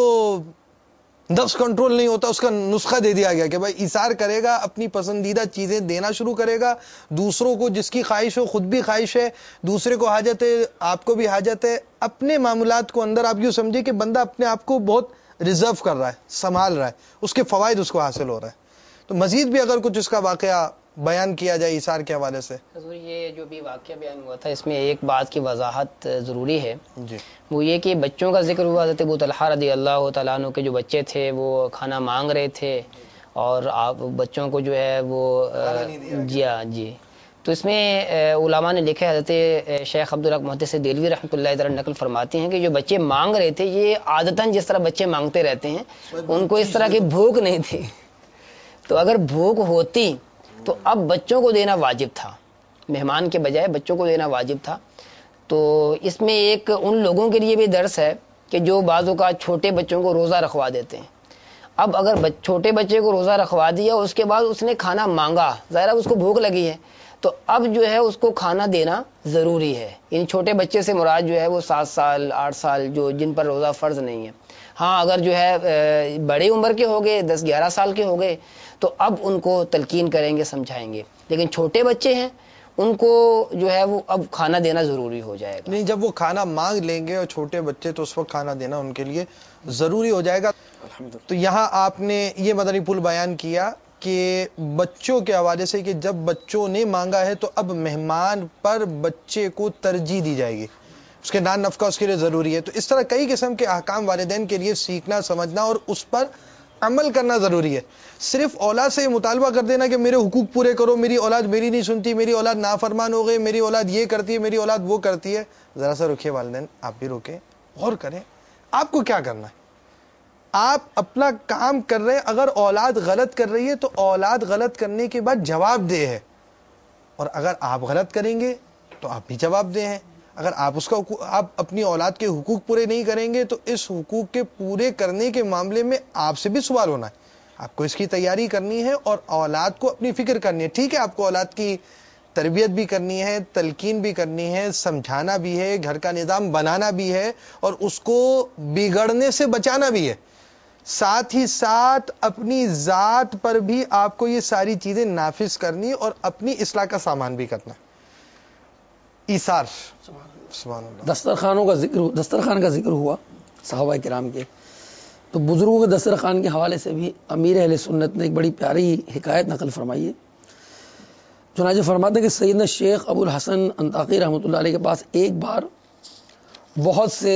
نفس کنٹرول نہیں ہوتا، اس کا نسخہ دے دیا گیا کہ بھائی ایثار کرے گا، اپنی پسندیدہ چیزیں دینا شروع کرے گا دوسروں کو، جس کی خواہش ہو خود بھی خواہش ہے، دوسرے کو حاجت ہے آپ کو بھی حاجت ہے. اپنے معاملات کو اندر آپ یوں سمجھے کہ بندہ اپنے آپ کو بہت ریزرو کر رہا ہے، سنبھال رہا ہے، اس کے فوائد اس کو حاصل ہو رہا ہے. تو مزید بھی اگر کچھ اس کا واقعہ بیان کیا جائے ایثار کے حوالے سے. حضور یہ جو بھی واقعہ بیان ہوا تھا اس میں ایک بات کی وضاحت ضروری ہے، جی، وہ یہ کہ بچوں کا ذکر ہوا. حضرت ابو طلحہ رضی اللہ تعالیٰ عنہ کے جو بچے تھے وہ کھانا مانگ رہے تھے اور آپ بچوں کو جو ہے وہ جی جی تو اس میں علماء نے لکھا ہے، حضرت شیخ عبدالحق محدث دہلوی رحمۃ اللہ تعالی نقل فرماتے ہیں کہ جو بچے مانگ رہے تھے یہ عادتاً جس طرح بچے مانگتے رہتے ہیں، ان کو اس طرح کی بھوک نہیں تھی. تو اگر بھوک ہوتی تو اب بچوں کو دینا واجب تھا، مہمان کے بجائے بچوں کو دینا واجب تھا. تو اس میں ایک ان لوگوں کے لیے بھی درس ہے کہ جو بعض اوقات چھوٹے بچوں کو روزہ رکھوا دیتے ہیں. اب اگر چھوٹے بچے کو روزہ رکھوا دیا اس کے بعد اس نے کھانا مانگا، ظاہر اس کو بھوک لگی ہے، تو اب جو ہے اس کو کھانا دینا ضروری ہے. یعنی چھوٹے بچے سے مراد جو ہے وہ سات سال آٹھ سال جو جن پر روزہ فرض نہیں ہے. ہاں اگر جو ہے بڑی عمر کے ہو گئے، دس گیارہ سال کے ہو گئے، تو اب ان کو تلقین کریں گے، سمجھائیں گے. لیکن چھوٹے بچے ہیں ان کو جو ہے وہ اب کھانا دینا ضروری ہو جائے گا. نہیں، جب وہ کھانا مانگ لیں گے اور چھوٹے بچے تو اس وقت کھانا دینا ان کے لیے ضروری ہو جائے گا. تو یہاں آپ نے یہ مدنی پھول بیان کیا کہ بچوں کے حوالے سے کہ جب بچوں نے مانگا ہے تو اب مہمان پر بچے کو ترجیح دی جائے گی، اس کے نان نفقہ اس کے لیے ضروری ہے. تو اس طرح کئی قسم کے احکام والدین کے لیے سیکھنا، سمجھنا اور اس پر عمل کرنا ضروری ہے. صرف اولاد سے یہ مطالبہ کر دینا کہ میرے حقوق پورے کرو، میری اولاد میری نہیں سنتی، میری اولاد نافرمان ہو گئی، میری اولاد یہ کرتی ہے، میری اولاد وہ کرتی ہے، ذرا سا رکھیے والدین، آپ بھی روکیں، غور کریں آپ کو کیا کرنا ہے. آپ اپنا کام کر رہے ہیں، اگر اولاد غلط کر رہی ہے تو اولاد غلط کرنے کے بعد جواب دہ ہے، اور اگر آپ غلط کریں گے تو آپ بھی جواب دہ ہیں. اگر آپ اس کا آپ اپنی اولاد کے حقوق پورے نہیں کریں گے تو اس حقوق کے پورے کرنے کے معاملے میں آپ سے بھی سوال ہونا ہے. آپ کو اس کی تیاری کرنی ہے اور اولاد کو اپنی فکر کرنی ہے. ٹھیک ہے، آپ کو اولاد کی تربیت بھی کرنی ہے، تلقین بھی کرنی ہے، سمجھانا بھی ہے، گھر کا نظام بنانا بھی ہے اور اس کو بگڑنے سے بچانا بھی ہے. ساتھ ہی ساتھ اپنی ذات پر بھی آپ کو یہ ساری چیزیں نافذ کرنی اور اپنی اصلاح کا سامان بھی کرنا. ایثار، سبحان اللہ. دسترخوانوں کا ذکر دسترخوان کا ذکر ہوا صحابہ کرام کے، تو بزرگوں کے دسترخوان کے حوالے سے بھی امیر اہل سنت نے ایک بڑی پیاری حکایت نقل فرمائی ہے. چنانچہ فرماتے ہیں کہ سیدنا شیخ ابو الحسن انطاقی رحمۃ اللہ علیہ کے پاس ایک بار بہت سے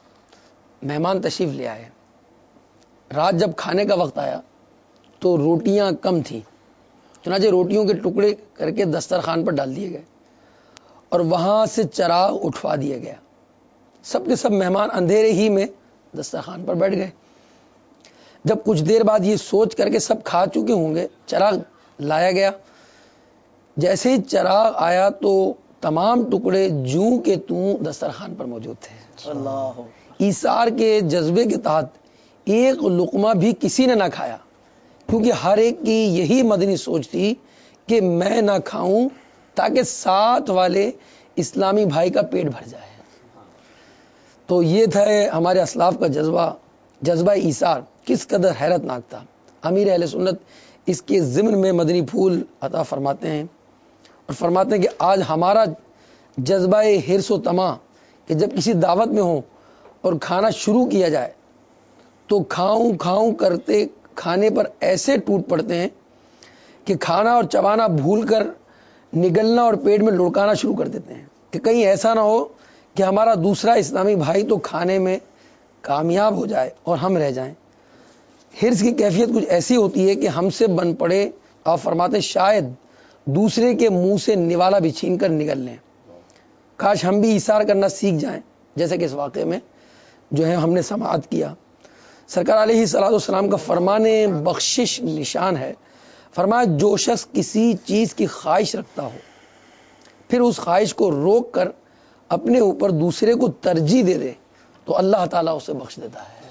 مہمان تشریف لے آئے. رات جب کھانے کا وقت آیا تو روٹیاں کم تھیں، چنانچہ روٹیوں کے ٹکڑے کر کے دسترخوان پر ڈال دیے گئے اور وہاں سے چراغ اٹھوا دیا گیا. سب کے سب مہمان اندھیرے ہی میں دسترخوان پر بیٹھ گئے. جب کچھ دیر بعد یہ سوچ کر کے سب کھا چکے ہوں گے، چراغ لایا گیا. جیسے ہی چراغ آیا تو تمام ٹکڑے جوں کے توں دسترخوان پر موجود تھے. اللہ. ایثار کے جذبے کے تحت ایک لقمہ بھی کسی نے نہ کھایا، کیونکہ ہر ایک کی یہی مدنی سوچ تھی کہ میں نہ کھاؤں تاکہ ساتھ والے اسلامی بھائی کا پیٹ بھر جائے. تو یہ تھا ہمارے اسلاف کا جذبہ جذبہ ایثار کس قدر حیرت ناک تھا. امیر اہل سنت اس کے ضمن میں مدنی پھول عطا فرماتے ہیں اور فرماتے ہیں کہ آج ہمارا جذبہ حرص و طمع کہ جب کسی دعوت میں ہو اور کھانا شروع کیا جائے تو کھاؤں کھاؤں کرتے کھانے پر ایسے ٹوٹ پڑتے ہیں کہ کھانا اور چبانا بھول کر نگلنا اور پیٹ میں لڑکانا شروع کر دیتے ہیں کہ کہیں ایسا نہ ہو کہ ہمارا دوسرا اسلامی بھائی تو کھانے میں کامیاب ہو جائے اور ہم رہ جائیں. حرص کی کیفیت کچھ ایسی ہوتی ہے کہ ہم سے بن پڑے. آپ فرماتے ہیں شاید دوسرے کے منہ سے نوالا بھی چھین کر نگل لیں. کاش ہم بھی ایثار کرنا سیکھ جائیں جیسے کہ اس واقعے میں جو ہے ہم نے سماعت کیا. سرکار علیہ الصلوۃ والسلام کا فرمان بخشش نشان ہے. فرمایا جو شخص کسی چیز کی خواہش رکھتا ہو پھر اس خواہش کو روک کر اپنے اوپر دوسرے کو ترجیح دے دے تو اللہ تعالیٰ اسے بخش دیتا ہے.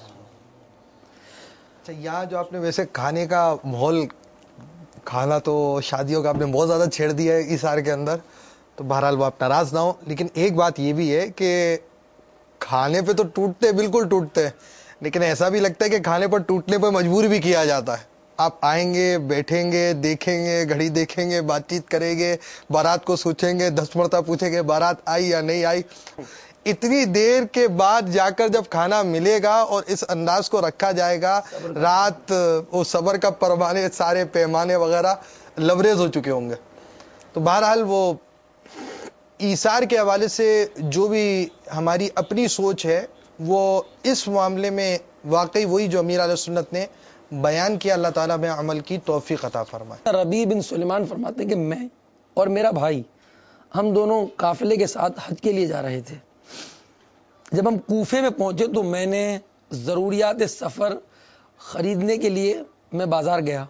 اچھا یہاں جو آپ نے ویسے کھانے کا ماحول، کھانا تو شادیوں کا آپ نے بہت زیادہ چھیڑ دیا ہے ایثار کے اندر، تو بہرحال وہ آپ ناراض نہ ہو. لیکن ایک بات یہ بھی ہے کہ کھانے پہ تو ٹوٹتے بالکل ٹوٹتے ہیں، لیکن ایسا بھی لگتا ہے کہ کھانے پر ٹوٹنے پہ مجبور بھی کیا جاتا ہے. آپ آئیں گے، بیٹھیں گے، دیکھیں گے، گھڑی دیکھیں گے، بات چیت کریں گے، بارات کو سوچیں گے، دس مرتبہ پوچھیں گے بارات آئی یا نہیں آئی. اتنی دیر کے بعد جا کر جب کھانا ملے گا اور اس انداز کو رکھا جائے گا، رات وہ صبر کا پروانے سارے پیمانے وغیرہ لبریز ہو چکے ہوں گے. تو بہرحال وہ ایثار کے حوالے سے جو بھی ہماری اپنی سوچ ہے وہ اس معاملے میں واقعی وہی جو امیر علیہ سنت نے بیان کیا، اللہ تعالیٰ میں عمل کی توفیق عطا فرمائے. ربیع بن سلیمان فرماتے ہیں کہ میں اور میرا بھائی ہم دونوں قافلے کے ساتھ حج کے لیے جا رہے تھے. جب ہم کوفے میں پہنچے تو میں نے ضروریات سفر خریدنے کے لیے میں بازار گیا.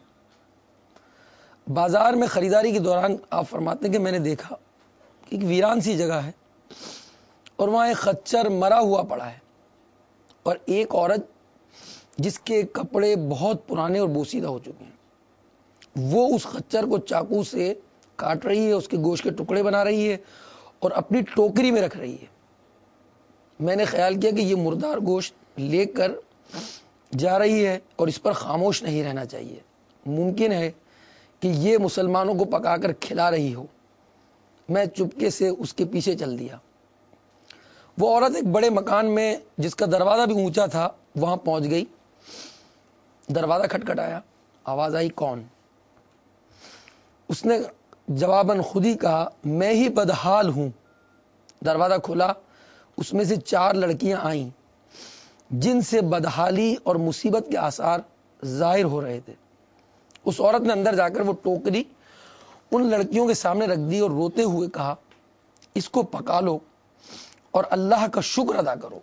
بازار میں خریداری کے دوران آپ فرماتے ہیں کہ میں نے دیکھا کہ ایک ویران سی جگہ ہے اور وہاں ایک خچر مرا ہوا پڑا ہے اور ایک عورت جس کے کپڑے بہت پرانے اور بوسیدہ ہو چکے ہیں وہ اس خچر کو چاقو سے کاٹ رہی ہے، اس کے گوشت کے ٹکڑے بنا رہی ہے اور اپنی ٹوکری میں رکھ رہی ہے. میں نے خیال کیا کہ یہ مردار گوشت لے کر جا رہی ہے اور اس پر خاموش نہیں رہنا چاہیے. ممکن ہے کہ یہ مسلمانوں کو پکا کر کھلا رہی ہو. میں چپکے سے اس کے پیچھے چل دیا. وہ عورت ایک بڑے مکان میں جس کا دروازہ بھی اونچا تھا وہاں پہنچ گئی. دروازہ کھٹکھٹایا، آواز آئی کون؟ اس نے جواباً خود ہی کہا میں ہی بدحال ہوں. دروازہ کھلا، اس میں سے چار لڑکیاں آئیں جن سے بدحالی اور مصیبت کے آثار ظاہر ہو رہے تھے. اس عورت نے اندر جا کر وہ ٹوکری ان لڑکیوں کے سامنے رکھ دی اور روتے ہوئے کہا اس کو پکا لو اور اللہ کا شکر ادا کرو.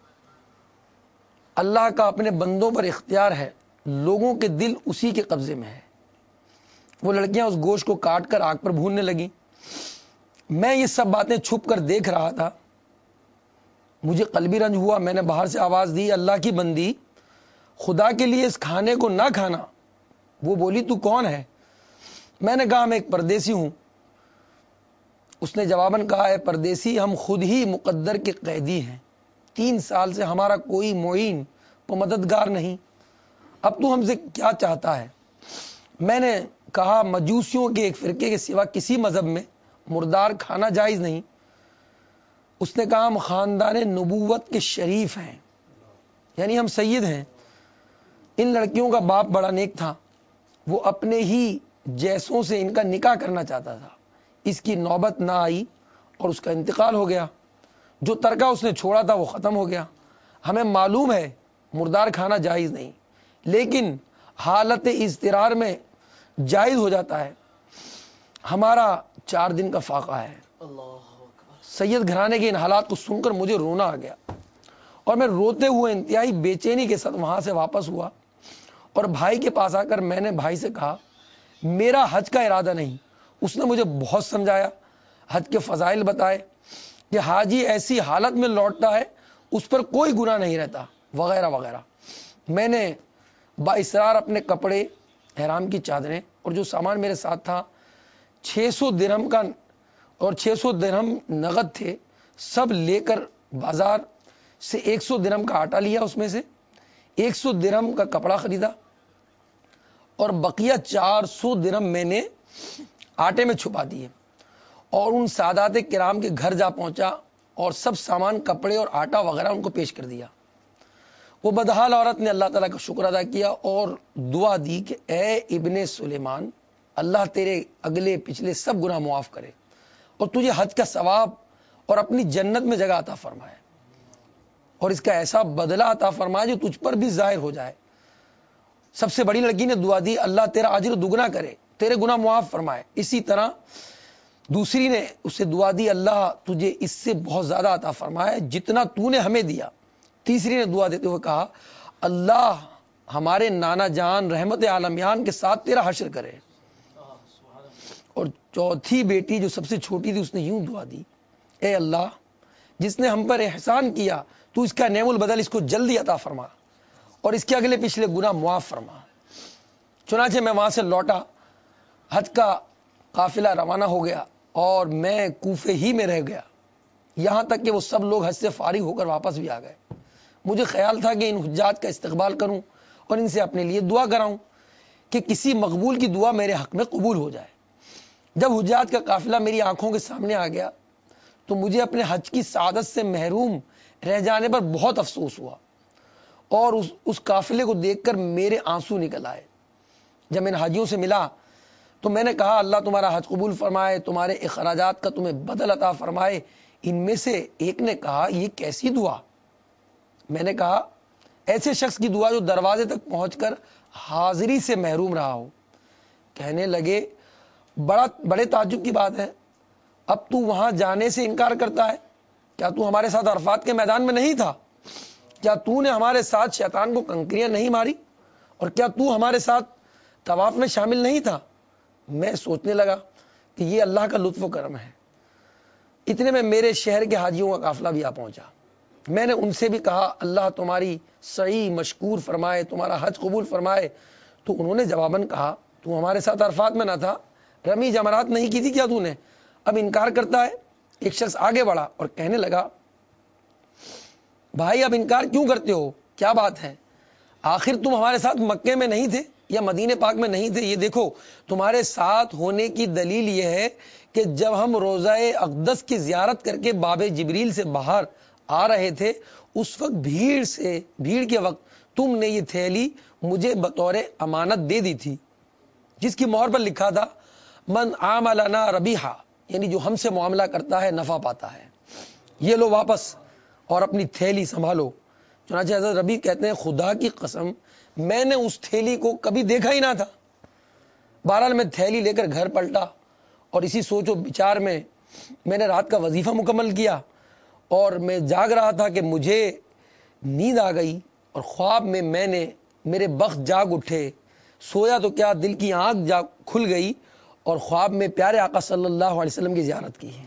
اللہ کا اپنے بندوں پر اختیار ہے، لوگوں کے دل اسی کے قبضے میں ہے. وہ لڑکیاں اس گوشت کو کاٹ کر آگ پر بھوننے لگیں. میں یہ سب باتیں چھپ کر دیکھ رہا تھا. مجھے قلبی رنج ہوا. میں نے باہر سے آواز دی اللہ کی بندی، خدا کے لیے اس کھانے کو نہ کھانا. وہ بولی تو کون ہے؟ میں نے کہا میں ایک پردیسی ہوں. اس نے جواباً کہا اے پردیسی، ہم خود ہی مقدر کے قیدی ہیں. تین سال سے ہمارا کوئی معین و مددگار نہیں. اب تو ہم سے کیا چاہتا ہے؟ میں نے کہا مجوسیوں کے ایک فرقے کے سوا کسی مذہب میں مردار کھانا جائز نہیں. اس نے کہا ہم خاندان نبوت کے شریف ہیں، یعنی ہم سید ہیں. ان لڑکیوں کا باپ بڑا نیک تھا، وہ اپنے ہی جیسوں سے ان کا نکاح کرنا چاہتا تھا. اس کی نوبت نہ آئی اور اس کا انتقال ہو گیا. جو ترکہ اس نے چھوڑا تھا وہ ختم ہو گیا. ہمیں معلوم ہے مردار کھانا جائز نہیں، لیکن حالت اضطرار میں جائز ہو جاتا ہے. ہمارا چار دن کا فاقہ ہے. سید گھرانے کے ان حالات کو سن کر مجھے رونا آ گیا اور میں روتے ہوئے انتہائی بے چینی کے ساتھ وہاں سے واپس ہوا اور بھائی کے پاس آ کر میں نے بھائی سے کہا میرا حج کا ارادہ نہیں. اس نے مجھے بہت سمجھایا، حج کے فضائل بتائے کہ حاجی ایسی حالت میں لوٹتا ہے اس پر کوئی گناہ نہیں رہتا وغیرہ وغیرہ. میں نے بااصرار اپنے کپڑے، احرام کی چادریں اور جو سامان میرے ساتھ تھا چھ سو درہم کا اور چھ سو درہم نقد تھے سب لے کر بازار سے ایک سو درہم کا آٹا لیا، اس میں سے ایک سو درہم کا کپڑا خریدا اور بقیہ چار سو درہم میں نے آٹے میں چھپا دیے اور ان سادات کرام کے گھر جا پہنچا اور سب سامان کپڑے اور آٹا وغیرہ ان کو پیش کر دیا. وہ بدحال عورت نے اللہ تعالیٰ کا شکر ادا کیا اور دعا دی کہ اے ابن سلیمان، اللہ تیرے اگلے پچھلے سب گناہ معاف کرے اور تجھے حج کا ثواب اور اپنی جنت میں جگہ عطا فرمائے اور اس کا ایسا بدلہ عطا فرمائے جو تجھ پر بھی ظاہر ہو جائے. سب سے بڑی لڑکی نے دعا دی اللہ تیرا اجر دگنا کرے، تیرے گناہ معاف فرمائے. اسی طرح دوسری نے اسے دعا دی اللہ تجھے اس سے بہت زیادہ عطا فرمائے جتنا تو نے ہمیں دیا. تیسری نے دعا دیتے ہوئے کہا اللہ ہمارے نانا جان رحمت عالمیان کے ساتھ تیرا حشر کرے. اور چوتھی بیٹی جو سب سے چھوٹی تھی اس نے یوں دعا دی اے اللہ جس نے ہم پر احسان کیا تو اس کا نعم البدل اس کو جلدی عطا فرما اور اس کے اگلے پچھلے گناہ معاف فرما. چنانچہ میں وہاں سے لوٹا، حج کا قافلہ روانہ ہو گیا اور میں کوفے ہی میں رہ گیا یہاں تک کہ وہ سب لوگ حج سے فارغ ہو کر واپس بھی آ گئے. مجھے خیال تھا کہ ان حجاج کا استقبال کروں اور ان سے اپنے لیے دعا کراؤں کہ کسی مقبول کی دعا میرے حق میں قبول ہو جائے. جب حجاج کا قافلہ میری آنکھوں کے سامنے آ گیا تو مجھے اپنے حج کی سعادت سے محروم رہ جانے پر بہت افسوس ہوا اور اس, اس قافلے کو دیکھ کر میرے آنسو نکل آئے. جب میں نے حاجیوں سے ملا تو میں نے کہا اللہ تمہارا حج قبول فرمائے، تمہارے اخراجات کا تمہیں بدل عطا فرمائے. ان میں سے ایک نے کہا یہ کیسی دعا؟ میں نے کہا ایسے شخص کی دعا جو دروازے تک پہنچ کر حاضری سے محروم رہا ہو. کہنے لگے بڑا بڑے تعجب کی بات ہے، اب تو وہاں جانے سے انکار کرتا ہے؟ کیا تو ہمارے ساتھ عرفات کے میدان میں نہیں تھا؟ کیا تو نے ہمارے ساتھ شیطان کو کنکریاں نہیں ماری؟ اور کیا تو ہمارے ساتھ طواف میں شامل نہیں تھا؟ میں سوچنے لگا کہ یہ اللہ کا لطف و کرم ہے. اتنے میں میرے شہر کے حاجیوں کا قافلہ بھی آ پہنچا. میں نے ان سے بھی کہا اللہ تمہاری سعی مشکور فرمائے، تمہارا حج قبول فرمائے. تو انہوں نے جواباً کہا تو ہمارے ساتھ عرفات میں نہ تھا، رمی جمرات نہیں کی تھی کیا تو نے؟ اب انکار کرتا ہے؟ ایک شخص آگے بڑھا اور کہنے لگا بھائی اب انکار کیوں کرتے ہو، کیا بات ہے؟ آخر تم ہمارے ساتھ مکے میں نہیں تھے یا مدینہ پاک میں نہیں تھے؟ یہ دیکھو تمہارے ساتھ ہونے کی دلیل یہ ہے کہ جب ہم روضہ اقدس کی زیارت کر کے باب جبریل سے باہر آ رہے تھے اس وقت بھیڑ سے بھیڑ کے وقت تم نے یہ تھیلی مجھے بطور امانت دے دی تھی جس کی مہر پر لکھا تھا من عاملنا ربیحا، یعنی جو ہم سے معاملہ کرتا ہے نفع پاتا ہے. یہ لو واپس اور اپنی تھیلی سنبھالو. چنانچہ حضرت ربیع کہتے ہیں خدا کی قسم میں نے اس تھیلی کو کبھی دیکھا ہی نہ تھا. بہرحال میں تھیلی لے کر گھر پلٹا اور اسی سوچ و بچار میں میں نے رات کا وظیفہ مکمل کیا اور میں جاگ رہا تھا کہ مجھے نیند آ گئی اور خواب میں میں نے میرے بخت جاگ اٹھے. سویا تو کیا دل کی آنکھ جاگ کھل گئی اور خواب میں پیارے آقا صلی اللہ علیہ وسلم کی زیارت کی.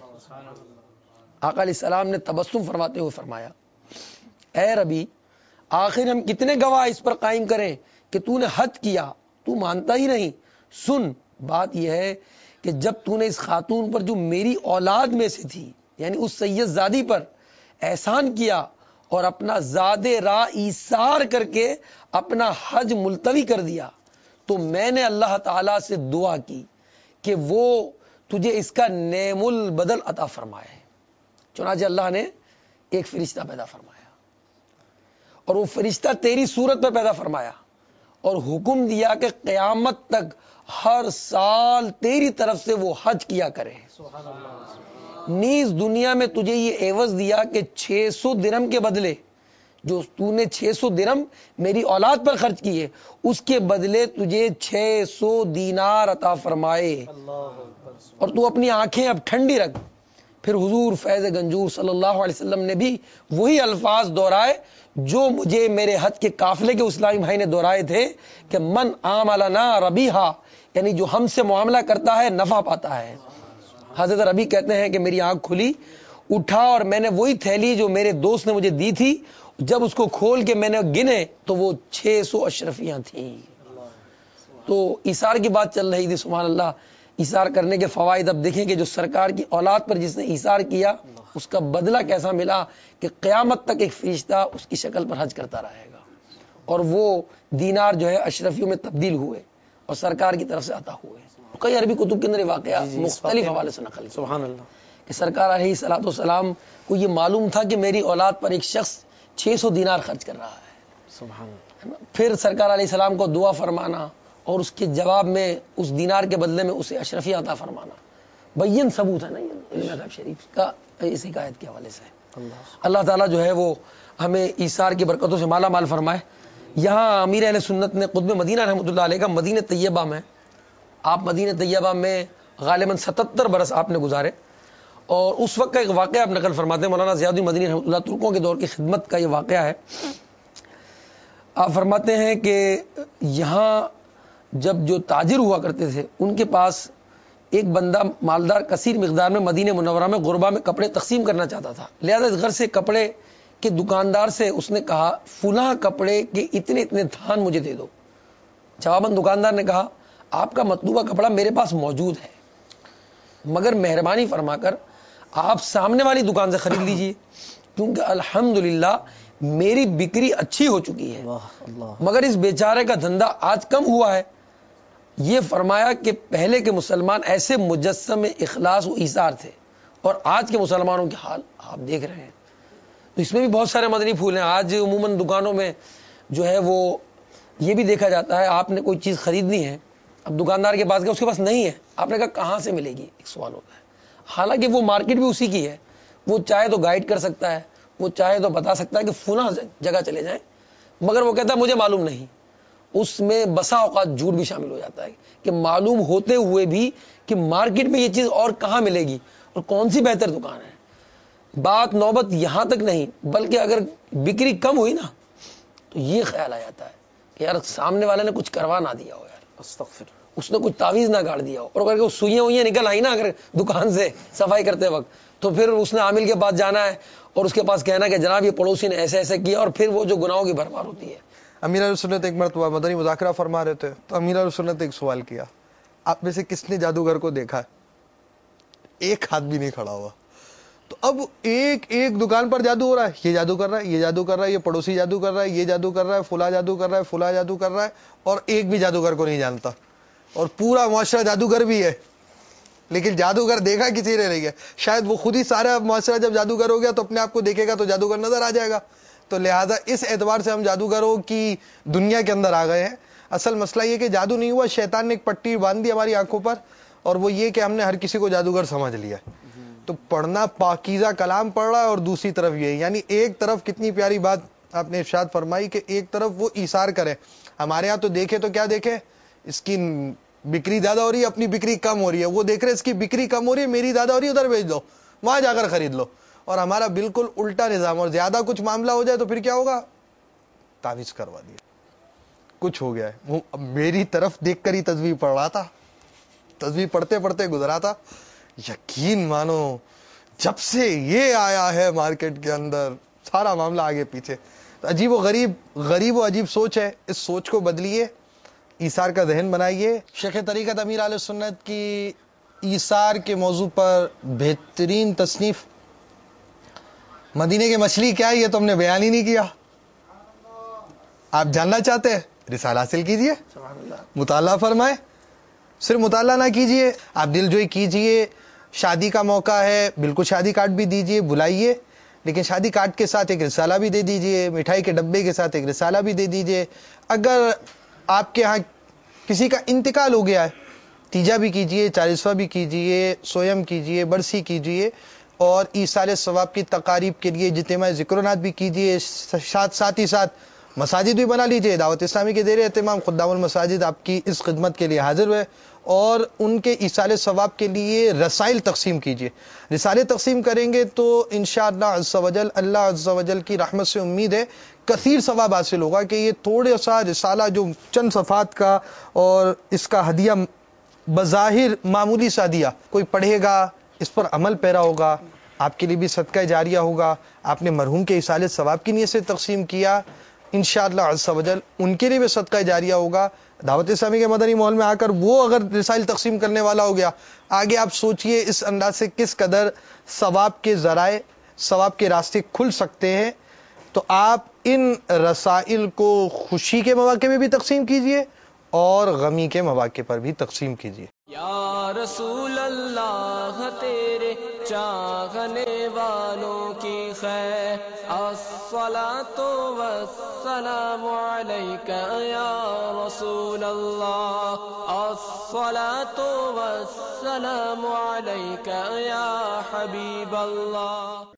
آقا علیہ السلام نے تبسم فرماتے ہوئے فرمایا اے ربی آخر ہم کتنے گواہ اس پر قائم کریں کہ تو نے حج کیا، تو مانتا ہی نہیں. سن بات یہ ہے کہ جب تو نے اس خاتون پر جو میری اولاد میں سے تھی یعنی اس سید زادی پر احسان کیا اور اپنا زاد راہ ایثار کر کے اپنا حج ملتوی کر دیا تو میں نے اللہ تعالی سے دعا کی کہ وہ تجھے اس کا نعم البدل عطا فرمائے. چنانچہ اللہ نے ایک فرشتہ پیدا فرمایا اور وہ فرشتہ تیری صورت پر پیدا فرمایا اور حکم دیا کہ قیامت تک ہر سال تیری طرف سے وہ حج کیا کرے. نیز دنیا میں تجھے یہ عوض دیا کہ چھ سو درہم کے بدلے جو تو نے چھ سو درہم میری اولاد پر خرچ کیے اس کے بدلے تجھے چھ سو دینار عطا فرمائے اور تو اپنی آنکھیں اب ٹھنڈی رکھ. پھر حضور فیض گنجور صلی اللہ علیہ وسلم نے بھی وہی الفاظ دہرائے جو مجھے میرے حج کے قافلے کے اسلامی بھائی نے دہرائے تھے کہ من عاملنا ربیحا، یعنی جو ہم سے معاملہ کرتا ہے نفع پاتا ہے. حضرت ربیع کہتے ہیں کہ میری آنکھ کھلی، اٹھا اور میں نے وہی تھیلی جو میرے دوست نے مجھے دی تھی جب اس کو کھول کے میں نے گنے تو وہ چھ سو اشرفیاں تھیں. تو ایثار کی بات چل رہی تھی. سبحان اللہ، ایثار کرنے کے فوائد اب دیکھیں کہ جو سرکار کی اولاد پر جس نے ایثار کیا اس کا بدلہ کیسا ملا کہ قیامت تک ایک فرشتہ اس کی شکل پر حج کرتا رہے گا. اور وہ دینار جو ہے اشرفیوں میں تبدیل ہوئے اور سرکار کی طرف سے عطا ہوئے. کئی عربی کتب کے اندر یہ واقعہ مختلف حوالے سے نقل. سبحان اللہ. کہ سرکار علیہ الصلوۃ والسلام کو یہ معلوم تھا کہ میری اولاد پر ایک شخص چھ سو دینار خرچ کر رہا ہے. سبحان اللہ. پھر سرکار علیہ السلام کو دعا فرمانا اور اس کے جواب میں اس دینار کے بدلے میں اسے اشرفیہ عطا فرمانا بین ثبوت ہے نا یہ علم غیب شریف کا اس حکایت کے حوالے سے. اللہ تعالیٰ جو ہے وہ ہمیں ایثار کی برکتوں سے مالا مال فرمائے. یہاں امیر اہل سنت نے قطب مدینہ رحمۃ اللہ علیہ کا مدینہ طیبہ میں، آپ مدینہ طیبہ میں غالباً ستتر برس آپ نے گزارے، اور اس وقت کا ایک واقعہ آپ نقل فرماتے ہیں. مولانا ضیاء الدین مدنی رحمۃ اللہ، ترکوں کے دور کی خدمت کا یہ واقعہ ہے. آپ فرماتے ہیں کہ یہاں جب جو تاجر ہوا کرتے تھے ان کے پاس ایک بندہ مالدار کثیر مقدار میں مدینہ منورہ میں غربا میں کپڑے تقسیم کرنا چاہتا تھا. لہذا اس گھر سے کپڑے کے دکاندار سے اس نے کہا فلاں کپڑے کے اتنے اتنے تھان مجھے دے دو. جواباً دکاندار نے کہا آپ کا مطلوبہ کپڑا میرے پاس موجود ہے، مگر مہربانی فرما کر آپ سامنے والی دکان سے خرید لیجئے، کیونکہ الحمدللہ میری بکری اچھی ہو چکی ہے، مگر اس بیچارے کا دھندا آج کم ہوا ہے. یہ فرمایا کہ پہلے کے مسلمان ایسے مجسم اخلاص و ایثار تھے، اور آج کے مسلمانوں کے حال آپ دیکھ رہے ہیں. تو اس میں بھی بہت سارے مدنی پھول ہیں. آج عموماً دکانوں میں جو ہے وہ یہ بھی دیکھا جاتا ہے، آپ نے کوئی چیز خریدنی ہے، اب دکاندار کے پاس گیا، اس کے پاس نہیں ہے، آپ نے کہا کہاں سے ملے گی، ایک سوال ہوتا ہے. حالانکہ وہ مارکیٹ بھی اسی کی ہے، وہ چاہے تو گائیڈ کر سکتا ہے، وہ چاہے تو بتا سکتا ہے کہ فلاں جگہ چلے جائیں، مگر وہ کہتا ہے مجھے معلوم نہیں. اس میں بسا اوقات جھوٹ بھی شامل ہو جاتا ہے کہ معلوم ہوتے ہوئے بھی کہ مارکیٹ میں یہ چیز اور کہاں ملے گی اور کون سی بہتر دکان ہے. بات نوبت یہاں تک نہیں، بلکہ اگر بکری کم ہوئی نا تو یہ خیال آ جاتا ہے کہ یار سامنے والے نے کچھ کروا نہ دیا ہو، یار استغفر، اس نے کچھ تعویذ نہ گاڑ دیا ہو، اور اگر سوئیاں ہوئیاں نکل آئی نا اگر دکان سے صفائی کرتے وقت، تو پھر اس نے عامل کے پاس جانا ہے اور اس کے پاس کہنا کہ جناب یہ پڑوسی نے ایسے ایسے کیا، اور پھر وہ جو گناہوں کی بھرمار ہوتی ہے. امیر اہل سنت ایک مرتبہ مدنی مذاکرہ فرما رہے تھے تو امیر اہل سنت ایک سوال کیا، آپ میں سے کس نے جادوگر کو دیکھا ہے؟ ایک ہاتھ بھی نہیں کھڑا ہوا. تو اب ایک ایک دکان پر جادو ہو رہا ہے، یہ جادو کر رہا ہے، یہ جادو کر رہا ہے، یہ پڑوسی جادو کر رہا ہے، یہ جادو کر رہا ہے، فلاں جادو کر رہا ہے، فلاں جادو کر رہا ہے، اور ایک بھی جادوگر کو نہیں جانتا، اور پورا معاشرہ جادوگر بھی ہے، لیکن جادوگر دیکھا کسی نے نہیں ہے. شاید وہ خود ہی سارا معاشرہ جب جادوگر ہو گیا تو اپنے آپ کو دیکھے گا تو جادوگر نظر آ جائے گا. تو لہذا اس اعتبار سے ہم جادوگروں کی دنیا کے اندر آ گئے ہیں. اصل مسئلہ یہ کہ جادو نہیں ہوا، شیطان نے ایک پٹی باندھ دی ہماری آنکھوں پر، اور وہ یہ کہ ہم نے ہر کسی کو جادوگر سمجھ لیا. تو پڑھنا پاکیزہ کلام پڑھ رہا ہے، اور دوسری طرف یہ، یعنی ایک طرف کتنی پیاری بات آپ نے ارشاد فرمائی کہ ایک طرف وہ ایثار کرے. ہمارے ہاں تو دیکھے تو کیا دیکھے، اس کی بکری زیادہ ہو رہی ہے، اپنی بکری کم ہو رہی ہے، وہ دیکھ رہے اس کی بکری کم ہو رہی ہے، میری زیادہ ہو رہی ہے، ادھر بھیج دو، وہاں جا کر خرید لو. اور ہمارا بالکل الٹا نظام، اور زیادہ کچھ معاملہ ہو جائے تو پھر کیا ہوگا، تعویذ کروا دیا، کچھ ہو گیا ہے. وہ میری طرف دیکھ کر ہی تسبیح پڑھ رہا تھا، تسبیح پڑھتے پڑھتے گزرا تھا. یقین مانو جب سے یہ آیا ہے مارکیٹ کے اندر سارا معاملہ آگے پیچھے. عجیب و غریب غریب و عجیب سوچ ہے، اس سوچ کو بدلیے، ایثار کا ذہن بنائیے. شیخ طریقت امیر اہل سنت کی ایثار کے موضوع پر بہترین تصنیف مدینے کی مچھلی کیا ہے، یہ تو ہم نے بیان ہی نہیں کیا. آپ جاننا چاہتے ہیں، رسالہ حاصل کیجئے، مطالعہ فرمائے. صرف مطالعہ نہ کیجئے، آپ دل جوئی کیجئے. شادی کا موقع ہے، بالکل شادی کارڈ بھی دیجئے، بلائیے، لیکن شادی کارڈ کے ساتھ ایک رسالہ بھی دے دیجئے، مٹھائی کے ڈبے کے ساتھ ایک رسالہ بھی دے دیجئے. اگر آپ کے ہاں کسی کا انتقال ہو گیا ہے، تیجا بھی کیجئے، چالیسواں بھی کیجئے، سویم کیجئے، برسی کیجئے، اور ایصال ثواب کی تقاریب کے لیے اجتماع ذکرونات بھی کیجئے. ساتھ ساتھ ہی ساتھ مساجد بھی بنا لیجئے. دعوت اسلامی کے زیر اہتمام خدام المساجد آپ کی اس خدمت کے لیے حاضر ہوئے، اور ان کے ایصال ثواب کے لیے رسائل تقسیم کیجئے. رسالے تقسیم کریں گے تو انشاءاللہ عز و جل اللہ عز و جل کی رحمت سے امید ہے کثیر ثواب حاصل ہوگا. کہ یہ تھوڑا سا رسالہ جو چند صفحات کا، اور اس کا ہدیہ بظاہر معمولی سا ہدیہ، کوئی پڑھے گا، اس پر عمل پیرا ہوگا، آپ کے لیے بھی صدقہ جاریہ ہوگا. آپ نے مرحوم کے ایصال ثواب کی نیت سے تقسیم کیا، انشاءاللہ عز و جل ان کے لیے بھی صدقہ جاریہ ہوگا. دعوت اسلامی کے مدنی ماحول میں آ کر وہ اگر رسائل تقسیم کرنے والا ہو گیا، آگے آپ سوچئے اس انداز سے کس قدر ثواب کے ذرائع، ثواب کے راستے کھل سکتے ہیں. تو آپ ان رسائل کو خوشی کے مواقع میں بھی تقسیم کیجئے اور غمی کے مواقع پر بھی تقسیم کیجئے. یا رسول اللہ تیرے چاہنے والوں کی خیر الصلاۃ والسلام علیک یا رسول اللہ الصلاۃ والسلام علیک یا حبیب اللہ.